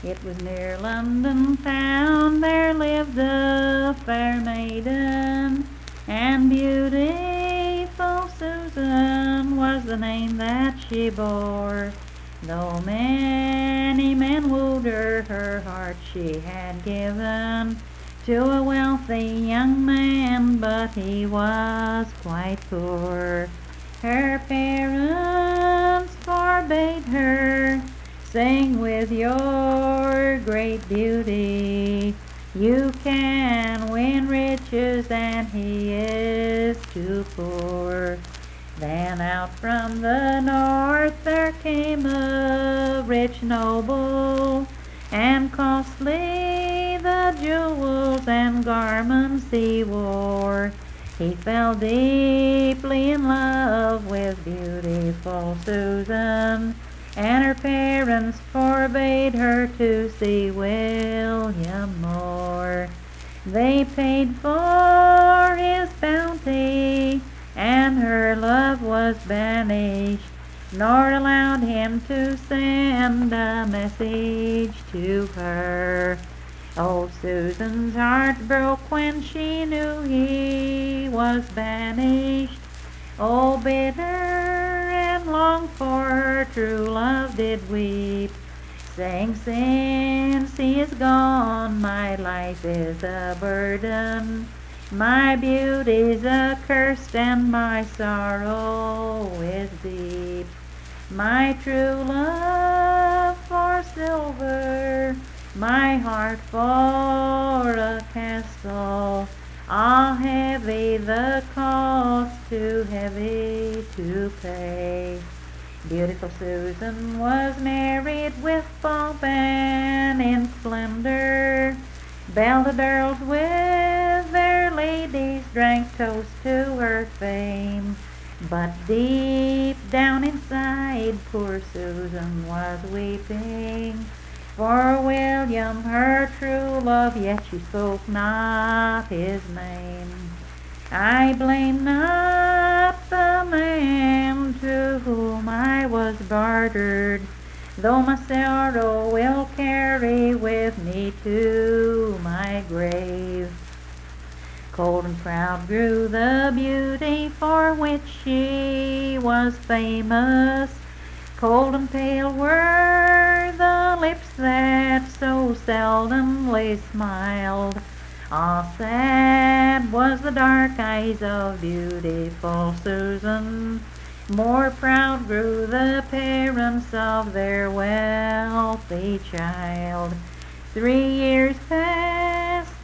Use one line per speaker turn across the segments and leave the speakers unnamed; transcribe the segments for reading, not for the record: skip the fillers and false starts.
It was near London town, there lived a fair maiden, and beautiful Susan was the name that she bore. Though many men wooed her, her heart she had given to a wealthy young man, but he was quite poor. Her parents forbade her, saying, with your great beauty you can win riches, and he is too poor. Then out from the north there came a rich noble, and costly the jewels and garments he wore. He fell deeply in love with beautiful Susan, and her parents forbade her to see William more. They paid for his bounty, and her love was banished, nor allowed him to send a message to her. Old Susan's heart broke when she knew he was banished. Oh, bitter and long for her true love did weep, saying, since he is gone, my life is a burden, my beauty's accursed, and my sorrow is deep. My true love for silver, my heart for a castle, ah, heavy the cost, too heavy to pay. Beautiful Susan was married with pomp and in splendor. Belted earls with their ladies drank toast to her fame. But deep down inside poor Susan was weeping for William, her true love, yet she spoke not his name. I blame not the man to whom I was bartered, though my sorrow will carry with me to my grave. Cold and proud grew the beauty for which she was famous. Cold and pale were the lips that so seldomly smiled. Ah, sad was the dark eyes of beautiful Susan. More proud grew the parents of their wealthy child. 3 years passed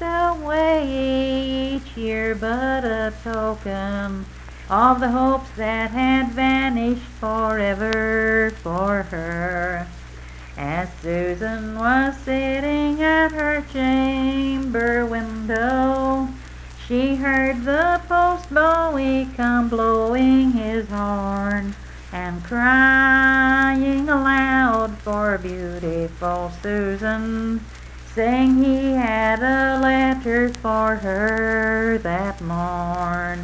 away, each year but a token of the hopes that had vanished forever for her. As Susan was sitting at her chamber window, she heard the post boy come blowing his horn and crying aloud for beautiful Susan, saying he had a letter for her that morn.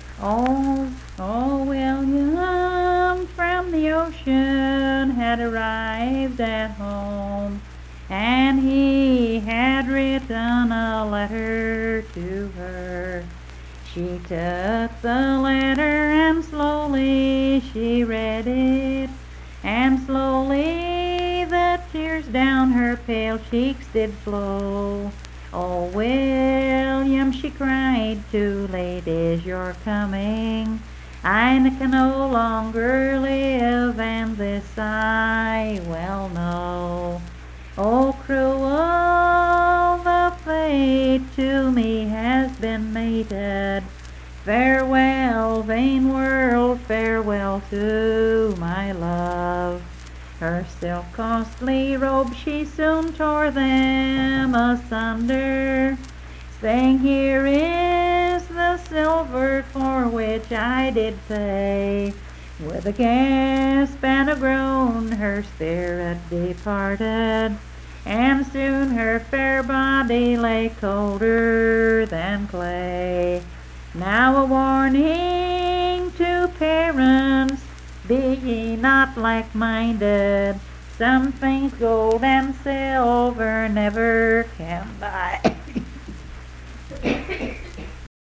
Oh, William from the ocean had arrived at home, and he had written a letter to her. She took the letter and slowly she read it, and slowly the tears down her pale cheeks did flow. Oh, William, she cried, too late is your coming. I can no longer live, and this I well know. Oh, cruel the fate to me has been mated. Farewell, vain world, farewell to my love. Her silk costly robes she soon tore them asunder, saying, here is the silver for which I did pay. With a gasp and a groan her spirit departed, and soon her fair body lay colder than clay. Now a warning to parents, be ye not like-minded, Some things gold and silver never can buy.